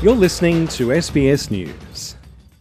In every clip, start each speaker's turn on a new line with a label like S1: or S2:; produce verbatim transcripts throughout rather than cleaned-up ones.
S1: You're listening to S B S News.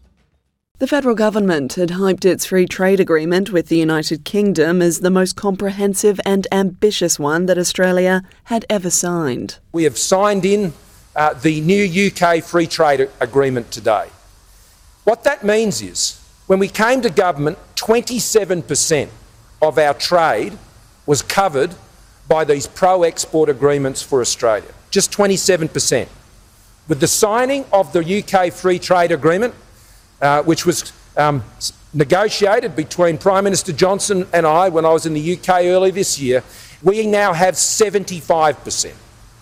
S2: The federal government had hyped its free trade agreement with the United Kingdom as the most comprehensive and ambitious one that Australia had ever signed.
S3: We have signed in uh, the new U K free trade agreement today. What that means is, when we came to government, twenty-seven percent of our trade was covered by these pro-export agreements for Australia. Just twenty-seven percent. With the signing of the U K free trade agreement, Uh, which was um, negotiated between Prime Minister Johnson and I when I was in the U K early this year, we now have seventy-five percent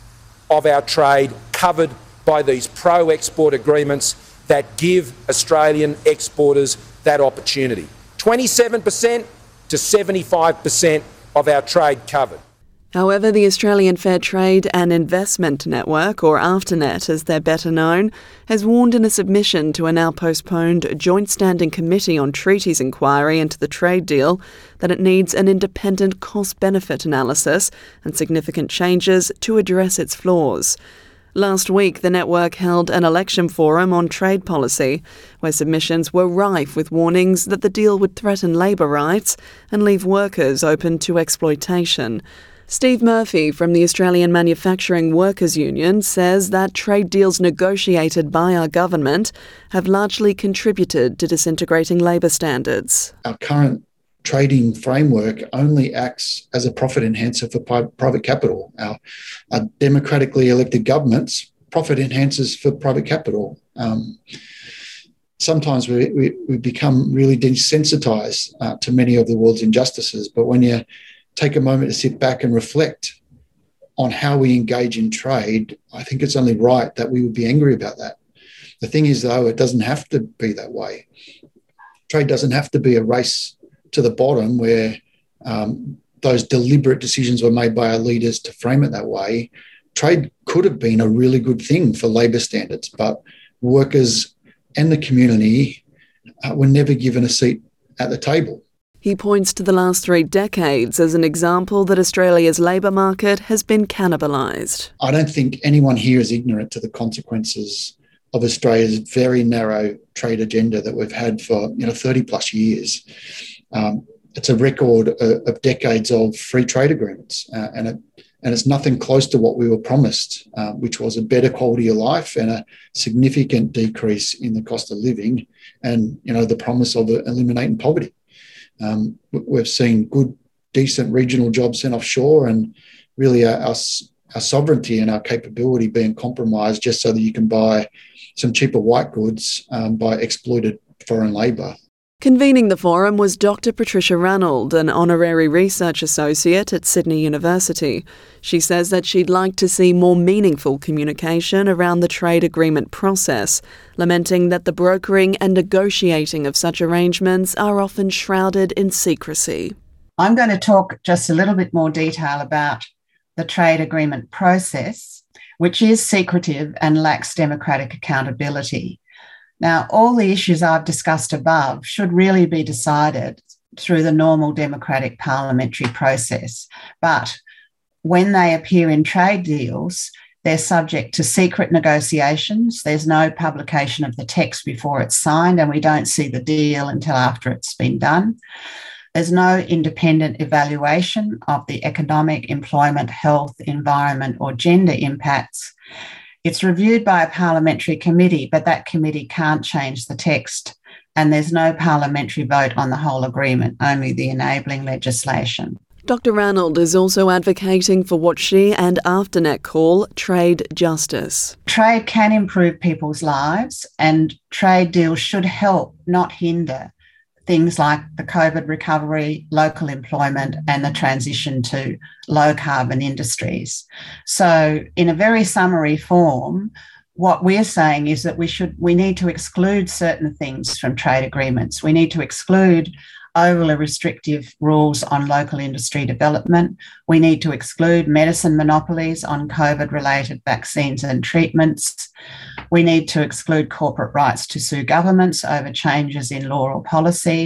S3: of our trade covered by these pro-export agreements that give Australian exporters that opportunity. twenty-seven percent to seventy-five percent of our trade covered.
S2: However, the Australian Fair Trade and Investment Network, or AFTRNet as they're better known, has warned in a submission to a now postponed Joint Standing Committee on Treaties inquiry into the trade deal that it needs an independent cost-benefit analysis and significant changes to address its flaws. Last week, the network held an election forum on trade policy, where submissions were rife with warnings that the deal would threaten labour rights and leave workers open to exploitation. Steve Murphy from the Australian Manufacturing Workers Union says that trade deals negotiated by our government have largely contributed to disintegrating labour standards.
S4: Our current trading framework only acts as a profit enhancer for private capital. Our, our democratically elected governments profit enhancers for private capital. Um, sometimes we, we, we become really desensitised uh, to many of the world's injustices, but when you take a moment to sit back and reflect on how we engage in trade, I think it's only right that we would be angry about that. The thing is, though, it doesn't have to be that way. Trade doesn't have to be a race to the bottom where um, those deliberate decisions were made by our leaders to frame it that way. Trade could have been a really good thing for labour standards, but workers and the community uh, were never given a seat at the table.
S2: He points to the last three decades as an example that Australia's labour market has been cannibalised.
S4: I don't think anyone here is ignorant to the consequences of Australia's very narrow trade agenda that we've had for you know thirty plus years. Um, it's a record of, of decades of free trade agreements, uh, and it, and it's nothing close to what we were promised, uh, which was a better quality of life and a significant decrease in the cost of living, and you know the promise of eliminating poverty. Um, we've seen good, decent regional jobs sent offshore, and really our, our, our sovereignty and our capability being compromised just so that you can buy some cheaper white goods um, by exploited foreign labour.
S2: Convening the forum was Doctor Patricia Ranald, an honorary research associate at Sydney University. She says that she'd like to see more meaningful communication around the trade agreement process, lamenting that the brokering and negotiating of such arrangements are often shrouded in secrecy.
S5: I'm going to talk just a little bit more detail about the trade agreement process, which is secretive and lacks democratic accountability. Now, all the issues I've discussed above should really be decided through the normal democratic parliamentary process. But when they appear in trade deals, they're subject to secret negotiations. There's no publication of the text before it's signed, and we don't see the deal until after it's been done. There's no independent evaluation of the economic, employment, health, environment, or gender impacts. It's reviewed by a parliamentary committee, but that committee can't change the text, and there's no parliamentary vote on the whole agreement, only the enabling legislation.
S2: Doctor Ranald is also advocating for what she and AFTRNet call trade justice.
S5: Trade can improve people's lives, and trade deals should help, not hinder, things like the COVID recovery, local employment, and the transition to low-carbon industries. So in a very summary form, what we're saying is that we should we need to exclude certain things from trade agreements. We need to exclude overly restrictive rules on local industry development. We need to exclude medicine monopolies on COVID-related vaccines and treatments. We need to exclude corporate rights to sue governments over changes in law or policy,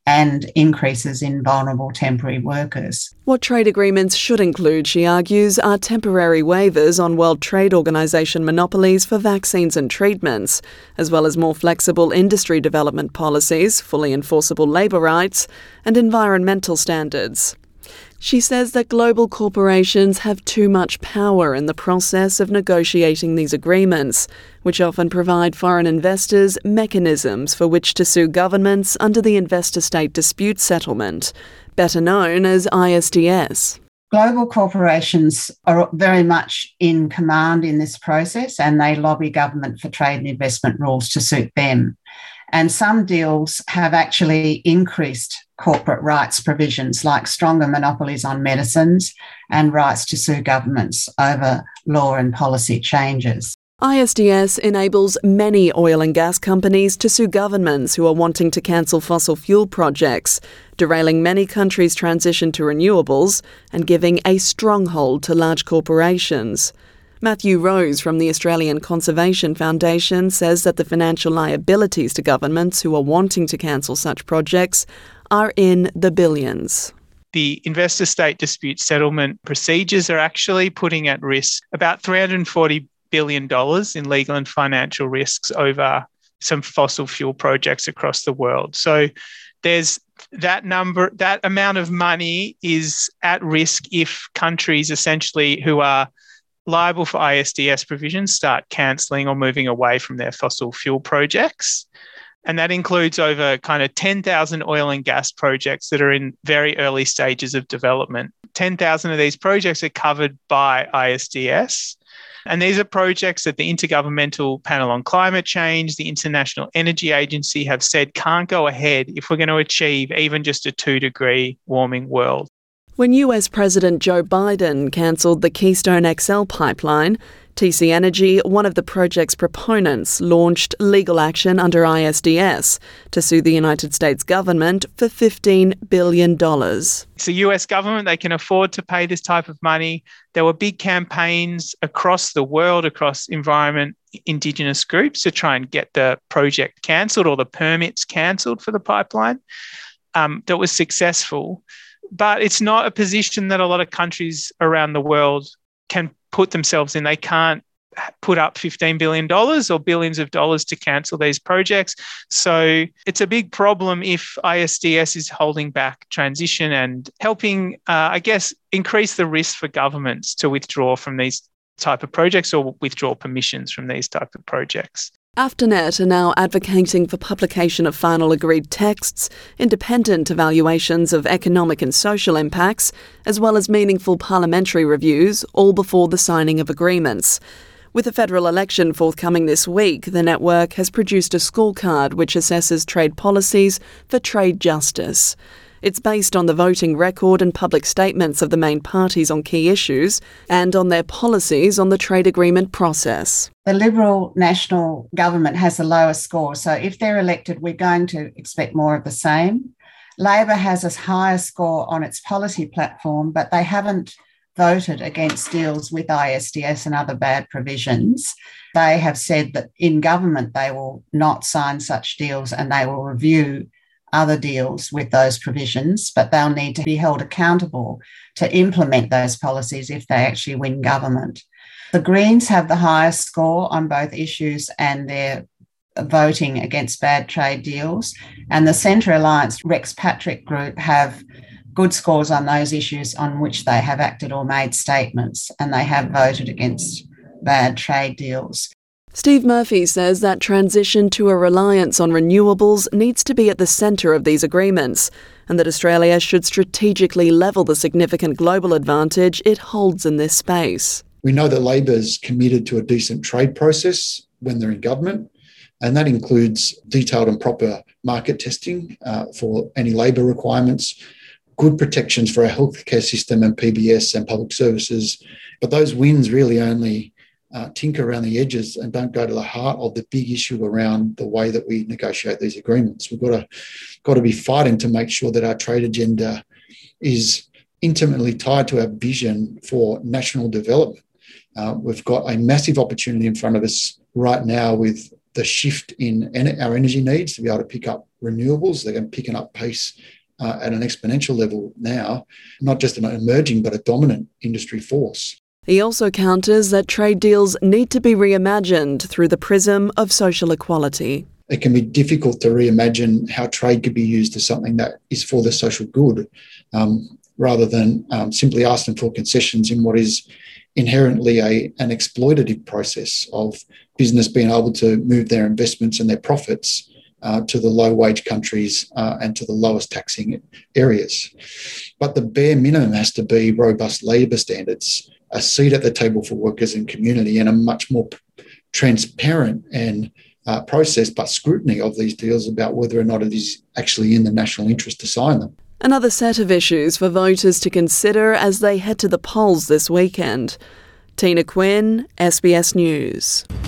S5: and increases in vulnerable temporary workers.
S2: What trade agreements should include, she argues, are temporary waivers on World Trade Organization monopolies for vaccines and treatments, as well as more flexible industry development policies, fully enforceable labour rights, and environmental standards. She says that global corporations have too much power in the process of negotiating these agreements, which often provide foreign investors mechanisms for which to sue governments under the Investor-State Dispute Settlement, better known as I S D S.
S5: Global corporations are very much in command in this process, and they lobby government for trade and investment rules to suit them. And some deals have actually increased corporate rights provisions, like stronger monopolies on medicines and rights to sue governments over law and policy changes.
S2: I S D S enables many oil and gas companies to sue governments who are wanting to cancel fossil fuel projects, derailing many countries' transition to renewables and giving a stronghold to large corporations. Matthew Rose from the Australian Conservation Foundation says that the financial liabilities to governments who are wanting to cancel such projects are in the billions.
S6: The investor-state dispute settlement procedures are actually putting at risk about three hundred forty billion dollars in legal and financial risks over some fossil fuel projects across the world. So there's that number, that amount of money is at risk if countries essentially who are liable for I S D S provisions start cancelling or moving away from their fossil fuel projects. And that includes over kind of ten thousand oil and gas projects that are in very early stages of development. ten thousand of these projects are covered by I S D S. And these are projects that the Intergovernmental Panel on Climate Change, the International Energy Agency have said can't go ahead if we're going to achieve even just a two degree warming world.
S2: When U S President Joe Biden cancelled the Keystone X L pipeline, T C Energy, one of the project's proponents, launched legal action under I S D S to sue the United States government for fifteen billion dollars.
S6: It's the U S government, they can afford to pay this type of money. There were big campaigns across the world, across environment, Indigenous groups to try and get the project cancelled or the permits cancelled for the pipeline. Um, that was successful. But it's not a position that a lot of countries around the world can put themselves in. They can't put up fifteen billion dollars or billions of dollars to cancel these projects. So it's a big problem if I S D S is holding back transition and helping, uh, I guess, increase the risk for governments to withdraw from these type of projects or withdraw permissions from these type of projects.
S2: AFTRNet are now advocating for publication of final agreed texts, independent evaluations of economic and social impacts, as well as meaningful parliamentary reviews, all before the signing of agreements. With the federal election forthcoming this week, the network has produced a scorecard which assesses trade policies for trade justice. It's based on the voting record and public statements of the main parties on key issues and on their policies on the trade agreement process.
S5: The Liberal National Government has the lowest score, so if they're elected, we're going to expect more of the same. Labor has a higher score on its policy platform, but they haven't voted against deals with I S D S and other bad provisions. They have said that in government they will not sign such deals and they will review other deals with those provisions, but they'll need to be held accountable to implement those policies if they actually win government. The Greens have the highest score on both issues and their voting against bad trade deals, and the Centre Alliance Rex Patrick group have good scores on those issues on which they have acted or made statements, and they have voted against bad trade deals.
S2: Steve Murphy says that transition to a reliance on renewables needs to be at the centre of these agreements, and that Australia should strategically level the significant global advantage it holds in this space.
S4: We know that Labor's committed to a decent trade process when they're in government, and that includes detailed and proper market testing uh, for any labour requirements, good protections for our healthcare system and P B S and public services. But those wins really only Uh, tinker around the edges and don't go to the heart of the big issue around the way that we negotiate these agreements. We've got to, got to be fighting to make sure that our trade agenda is intimately tied to our vision for national development. Uh, we've got a massive opportunity in front of us right now with the shift in en- our energy needs to be able to pick up renewables. They're going picking up pace uh, at an exponential level now, not just an emerging but a dominant industry force.
S2: He also counters that trade deals need to be reimagined through the prism of social equality.
S4: It can be difficult to reimagine how trade could be used as something that is for the social good, um, rather than um, simply asking for concessions in what is inherently a, an exploitative process of business being able to move their investments and their profits uh, to the low-wage countries uh, and to the lowest taxing areas. But the bare minimum has to be robust labour standards, a seat at the table for workers and community, and a much more transparent and uh, process but scrutiny of these deals about whether or not it is actually in the national interest to sign them.
S2: Another set of issues for voters to consider as they head to the polls this weekend. Tina Quinn, S B S News.